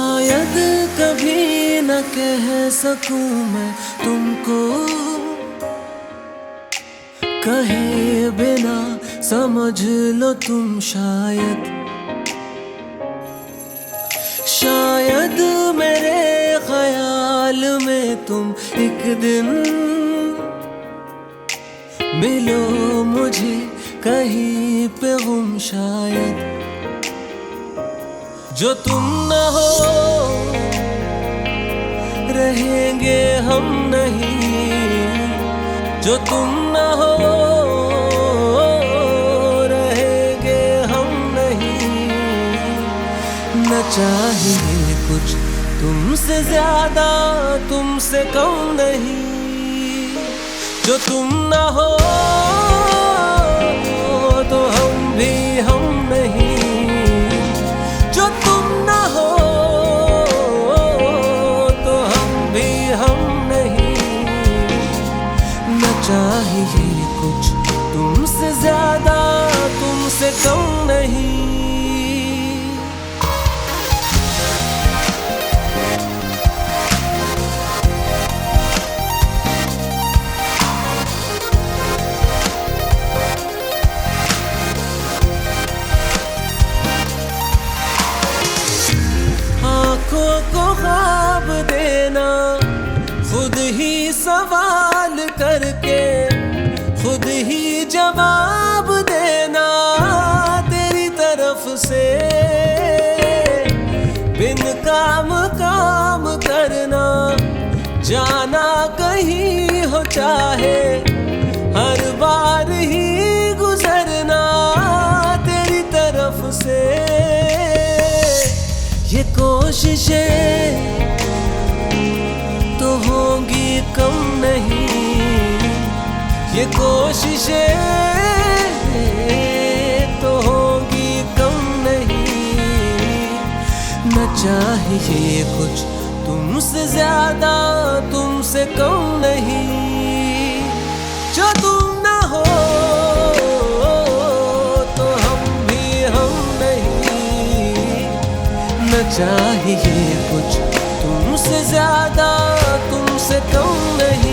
शायद कभी न कह सकूं मैं तुमको, कहे बिना समझ लो तुम शायद मेरे ख्याल में तुम एक दिन मिलो मुझे कहीं पे गुम। शायद जो तुम न हो रहेंगे हम नहीं, जो तुम न हो रहेंगे हम नहीं। न चाहिए कुछ तुमसे ज्यादा तुमसे कम नहीं। जो तुम न हो तो हम भी हम नहीं। जो तुम न हो तो हम भी हम नहीं। न चाहिए कुछ तुमसे ज्यादा तुमसे कम नहीं। को ख्वाब देना, खुद ही सवाल करके खुद ही जवाब देना। तेरी तरफ से बिन काम करना, जाना कहीं हो चाहे हर बार ही गुजरना। तेरी तरफ से ये कोशिशें तो होंगी कम नहीं। ये कोशिशें तो होंगी कम नहीं। न चाहिए कुछ तुमसे ज्यादा तुमसे कम नहीं। जो तुम न हो तो हम भी हम नहीं। न चाहिए कुछ तुमसे ज्यादा तुमसे कम नहीं।